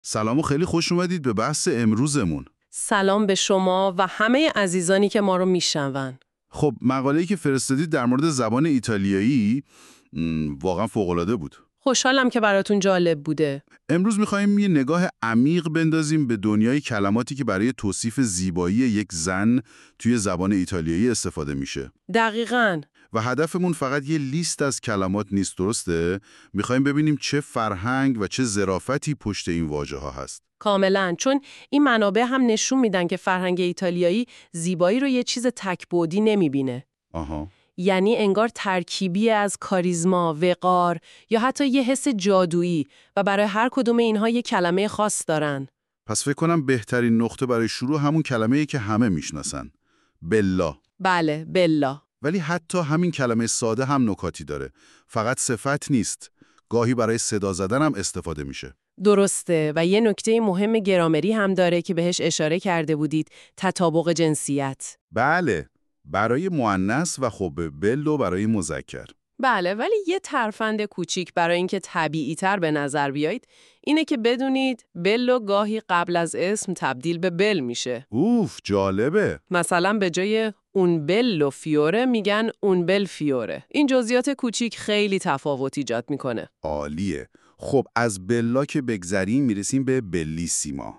سلام و خیلی خوش اومدید به بحث امروزمون. سلام به شما و همه عزیزانی که ما رو میشنون. خب مقاله‌ای که فرستادید در مورد زبان ایتالیایی واقعا فوق‌العاده بود. خوشحالم که براتون جالب بوده. امروز می‌خوایم یه نگاه عمیق بندازیم به دنیای کلماتی که برای توصیف زیبایی یک زن توی زبان ایتالیایی استفاده میشه. دقیقاً. و هدفمون فقط یه لیست از کلمات نیست، درسته؟ می‌خوایم ببینیم چه فرهنگ و چه ظرافتی پشت این واژه‌ها هست. کاملاً، چون این منابع هم نشون میدن که فرهنگ ایتالیایی زیبایی رو یه چیز تک‌بعدی نمیبینه. آها. یعنی انگار ترکیبی از کاریزما، وقار یا حتی یه حس جادویی و برای هر کدوم اینها یه کلمه خاص دارن. پس فکر کنم بهترین نقطه برای شروع همون کلمه‌ای که همه میشناسن. بلا. بله، بلا. ولی حتی همین کلمه ساده هم نکاتی داره. فقط صفت نیست. گاهی برای صدا زدن هم استفاده میشه. درسته و یه نکته مهم گرامری هم داره که بهش اشاره کرده بودید، تطابق جنسیت. بله. برای مؤنث و خب بلو برای مذکر. بله، ولی یه ترفند کوچیک برای اینکه طبیعی‌تر به نظر بیایید اینه که بدونید بلو گاهی قبل از اسم تبدیل به بل میشه. اوف، جالبه. مثلا به جای اون بلو فیوره میگن اون بل فیوره. این جزئیات کوچیک خیلی تفاوت ایجاد میکنه. عالیه. خب از بلا که بگذریم میرسیم به بلیسیما.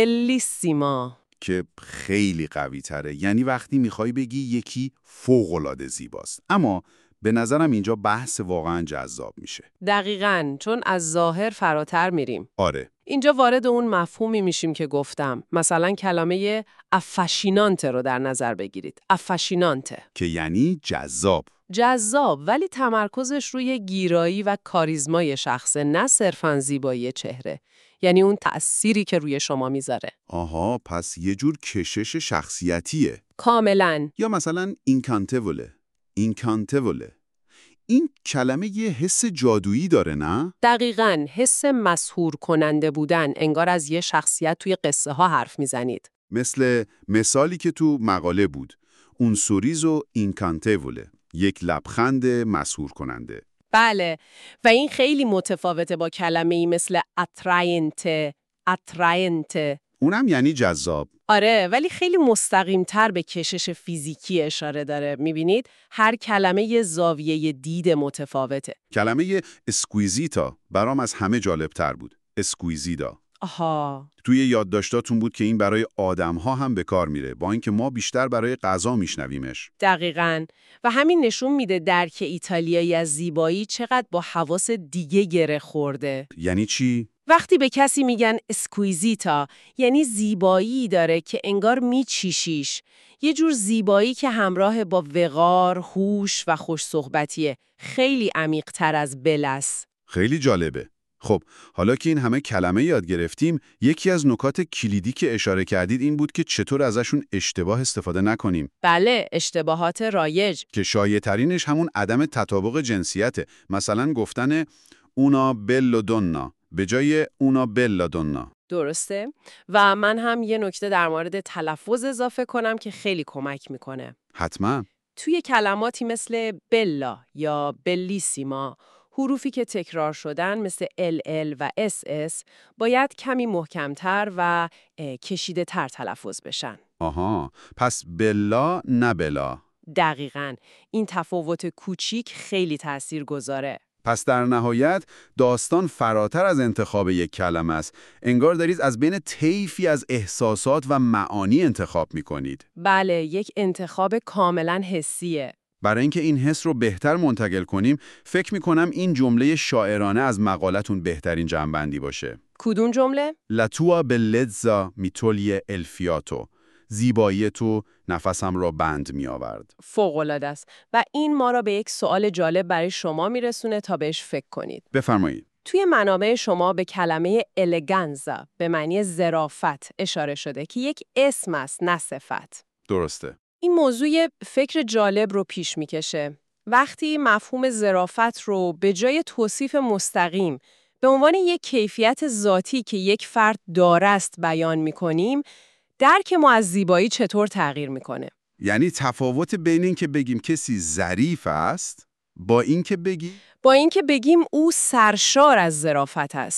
بلیسیما که خیلی قوی تره. یعنی وقتی میخوای بگی یکی فوق‌العاده زیباست. اما به نظرم اینجا بحث واقعا جذاب میشه. دقیقاً، چون از ظاهر فراتر میریم. آره. اینجا وارد اون مفهومی میشیم که گفتم. مثلا کلمه افاشینانته رو در نظر بگیرید. افاشینانته که یعنی جذاب. جذاب، ولی تمرکزش روی گیرایی و کاریزمای شخصه، نه صرفاً زیبایی چهره. یعنی اون تأثیری که روی شما میذاره. آها، پس یه جور کشش شخصیتیه. کاملاً. یا مثلا اینکانتوله. اینکانتوله. این کلمه یه حس جادویی داره، نه؟ دقیقاً، حس مسحور کننده بودن، انگار از یه شخصیت توی قصه ها حرف میزنید. مثل مثالی که تو مقاله بود. اون سوریزو اینکانتوله. یک لبخند مسحور کننده. بله، و این خیلی متفاوته با کلمه‌ای مثل اتراینته. اتراینته. اونم یعنی جذاب. آره، ولی خیلی مستقیم‌تر به کشش فیزیکی اشاره داره. می‌بینید هر کلمه یه زاویه دید متفاوته. کلمه اسکویزیتا برام از همه جالبتر بود. اسکویزیدا. آها. توی یادداشتاتون بود که این برای آدم‌ها هم به کار میره، با اینکه ما بیشتر برای غذا میشنویمش. دقیقاً. و همین نشون میده درک ایتالیایی از زیبایی چقدر با حواس دیگه گره خورده. یعنی چی؟ وقتی به کسی میگن اسکویزیتا، یعنی زیبایی داره که انگار میچیشیش. یه جور زیبایی که همراه با وقار، هوش و خوش صحبتیه. خیلی عمیق‌تر از بلس. خیلی جالبه. خب، حالا که این همه کلمه یاد گرفتیم، یکی از نکات کلیدی که اشاره کردید این بود که چطور ازشون اشتباه استفاده نکنیم. بله، اشتباهات رایج. که شایع‌ترینش همون عدم تطابق جنسیته. مثلا گفتن اونا بلو دونا به جای اونا بلا دونا. درسته؟ و من هم یه نکته در مورد تلفظ اضافه کنم که خیلی کمک میکنه. حتما. توی کلماتی مثل بلا یا بلیسیما، حروفی که تکرار شدن مثل LL و SS باید کمی محکمتر و کشیده تر تلفظ بشن. آها، پس بلا نه بلا. دقیقاً. این تفاوت کوچیک خیلی تأثیر گذاره. پس در نهایت داستان فراتر از انتخاب یک کلمه است. انگار دارید از بین طیفی از احساسات و معانی انتخاب می‌کنید. بله، یک انتخاب کاملاً حسیه. برای اینکه این حس رو بهتر منتقل کنیم، فکر می‌کنم این جمله شاعرانه از مقالتون بهترین جنبندی باشه. کدوم جمله؟ La tua bellezza mi toglie il fiato. زیبایی تو نفسم را بند می آورد. فوق‌العاده است. و این ما را به یک سوال جالب برای شما میرسونه تا بهش فکر کنید. بفرمایید. توی منابع شما به کلمه الگانزا به معنی ظرافت اشاره شده که یک اسم است، نه صفت. درسته. این موضوع فکر جالب رو پیش میکشه. وقتی مفهوم ظرافت رو به جای توصیف مستقیم به عنوان یک کیفیت ذاتی که یک فرد داره است بیان میکنیم، درک ما از زیبایی چطور تغییر میکنه؟ یعنی تفاوت بین این که بگیم کسی ظریف است با این که بگیم او سرشار از ظرافت است.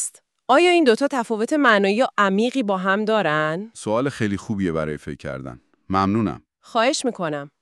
آیا این دوتا تفاوت معنایی یا عمیقی با هم دارن؟ سوال خیلی خوبیه برای فکر کردن. ممنونم. خواهش میکنم.